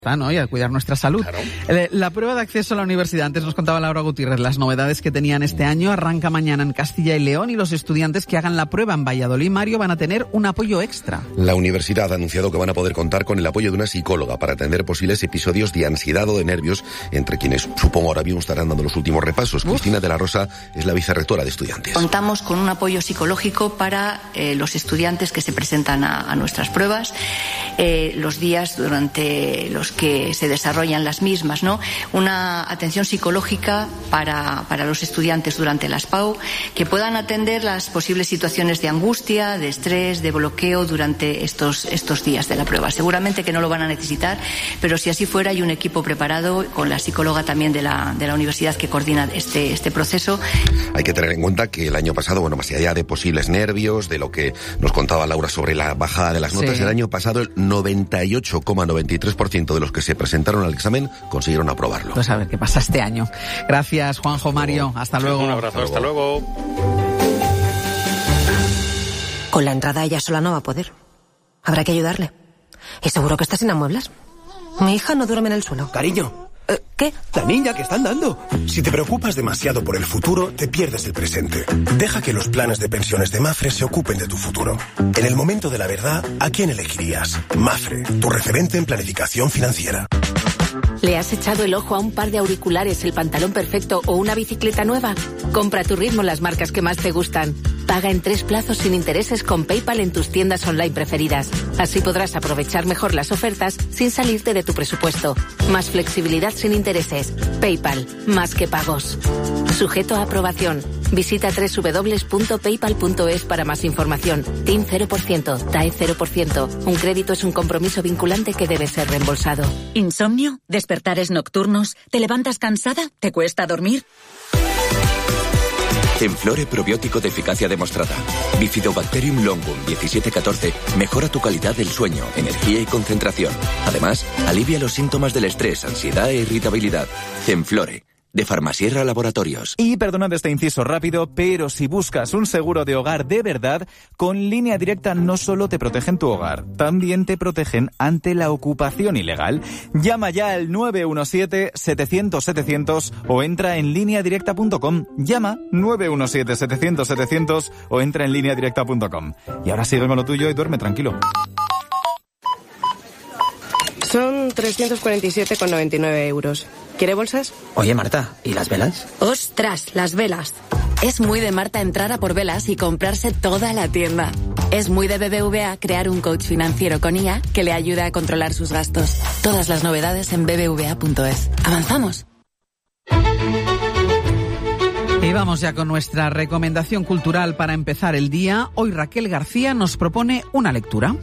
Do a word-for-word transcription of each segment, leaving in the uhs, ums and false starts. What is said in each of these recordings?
¿no? Y a cuidar nuestra salud. Claro. La prueba de acceso a la universidad, antes nos contaba Laura Gutiérrez las novedades que tenían este año, arranca mañana en Castilla y León y los estudiantes que hagan la prueba en Valladolid, Mario, van a tener un apoyo extra. La universidad ha anunciado que van a poder contar con el apoyo de una psicóloga para atender posibles episodios de ansiedad o de nervios entre quienes, supongo, ahora mismo estarán dando los últimos repasos. Uf. Cristina de la Rosa es la vicerrectora de estudiantes. Contamos con un apoyo psicológico para eh, los estudiantes que se presentan a, a nuestras pruebas, eh, los días durante los que se desarrollan las mismas, ¿no? Una atención psicológica para, para los estudiantes durante las P A U, que puedan atender las posibles situaciones de angustia, de estrés, de bloqueo durante estos, estos días de la prueba. Seguramente que no lo van a necesitar, pero si así fuera, hay un equipo preparado con la psicóloga también de la, de la universidad que coordina este, este proceso. Hay que tener en cuenta que el año pasado, bueno, más allá de posibles nervios, de lo que nos contaba Laura sobre la bajada de las notas, sí. El año pasado el noventa y ocho coma noventa y tres por ciento de los que se presentaron al examen consiguieron aprobarlo. Pues a ver qué pasa este año. Gracias, Juanjo, Mario. Hasta luego. Un abrazo, hasta luego. Con la entrada ella sola no va a poder. Habrá que ayudarle. Y seguro que está sin amueblas. Mi hija no duerme en el suelo. Cariño. Eh, ¿Qué? La niña que están dando. Si te preocupas demasiado por el futuro, te pierdes el presente. Deja que los planes de pensiones de Mafre se ocupen de tu futuro. En el momento de la verdad, ¿a quién elegirías? Mafre, tu referente en planificación financiera. ¿Le has echado el ojo a un par de auriculares, el pantalón perfecto o una bicicleta nueva? Compra a tu ritmo las marcas que más te gustan. Paga en tres plazos sin intereses con PayPal en tus tiendas online preferidas. Así podrás aprovechar mejor las ofertas sin salirte de tu presupuesto. Más flexibilidad sin intereses. PayPal, más que pagos. Sujeto a aprobación. Visita doble u doble u doble u punto paypal punto es para más información. T I N cero por ciento, T A E cero por ciento. Un crédito es un compromiso vinculante que debe ser reembolsado. ¿Insomnio? ¿Despertares nocturnos? ¿Te levantas cansada? ¿Te cuesta dormir? Enflore probiótico de eficacia demostrada. Bifidobacterium longum diecisiete catorce mejora tu calidad del sueño, energía y concentración. Además, alivia los síntomas del estrés, ansiedad e irritabilidad. Enflore, de Farmasierra Laboratorios. Y perdonad este inciso rápido, pero si buscas un seguro de hogar de verdad, con Línea Directa no solo te protegen tu hogar, también te protegen ante la ocupación ilegal. Llama ya al nueve uno siete, setecientos, setecientos o entra en línea directa punto com. Llama nueve uno siete, setecientos, setecientos o entra en línea directa punto com. Y ahora sigue con lo tuyo y duerme tranquilo. Son trescientos cuarenta y siete con noventa y nueve euros. ¿Quiere bolsas? Oye, Marta, ¿y las velas? ¡Ostras, las velas! Es muy de Marta entrar a por velas y comprarse toda la tienda. Es muy de B B V A crear un coach financiero con I A que le ayuda a controlar sus gastos. Todas las novedades en b b v a punto es. ¡Avanzamos! Y vamos ya con nuestra recomendación cultural para empezar el día. Hoy Raquel García nos propone una lectura.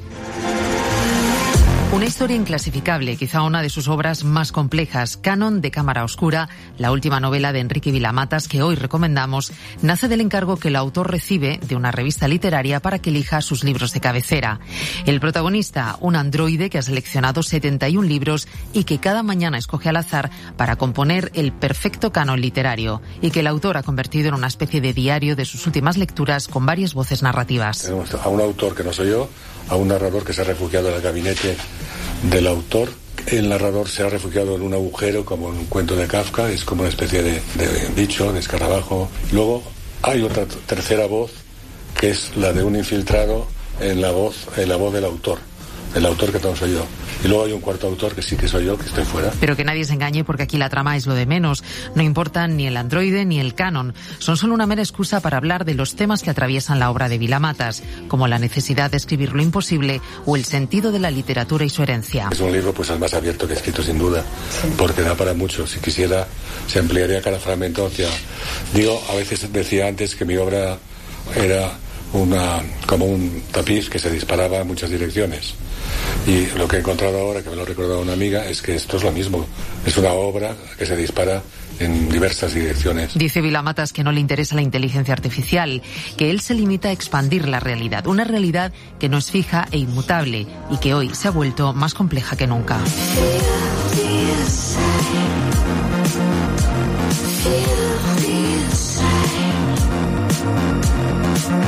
Una historia inclasificable, quizá una de sus obras más complejas, Canon de Cámara Oscura, la última novela de Enrique Vilamatas que hoy recomendamos, nace del encargo que el autor recibe de una revista literaria para que elija sus libros de cabecera. El protagonista, un androide que ha seleccionado setenta y un libros y que cada mañana escoge al azar para componer el perfecto canon literario y que el autor ha convertido en una especie de diario de sus últimas lecturas con varias voces narrativas. Tenemos a un autor que no soy yo, a un narrador que se ha refugiado en el gabinete del autor. El narrador se ha refugiado en un agujero como en un cuento de Kafka, es como una especie de, de bicho, de escarabajo. Luego hay otra tercera voz que es la de un infiltrado en la voz, en la voz del autor, el autor que no soy yo. Y luego hay un cuarto autor que sí que soy yo, que estoy fuera. Pero que nadie se engañe porque aquí la trama es lo de menos. No importan ni el androide ni el canon. Son solo una mera excusa para hablar de los temas que atraviesan la obra de Vilamatas, como la necesidad de escribir lo imposible o el sentido de la literatura y su herencia. Es un libro pues al más abierto que he escrito sin duda, porque da para mucho. Si quisiera, se ampliaría cada fragmento hacia... Digo, a veces decía antes que mi obra era una como un tapiz que se disparaba en muchas direcciones. Y lo que he encontrado ahora, que me lo ha recordado una amiga, es que esto es lo mismo. Es una obra que se dispara en diversas direcciones. Dice Vilamatas que no le interesa la inteligencia artificial, que él se limita a expandir la realidad, una realidad que no es fija e inmutable y que hoy se ha vuelto más compleja que nunca.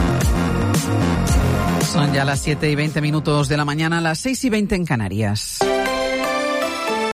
Son ya las siete y veinte minutos de la mañana, las seis y veinte en Canarias.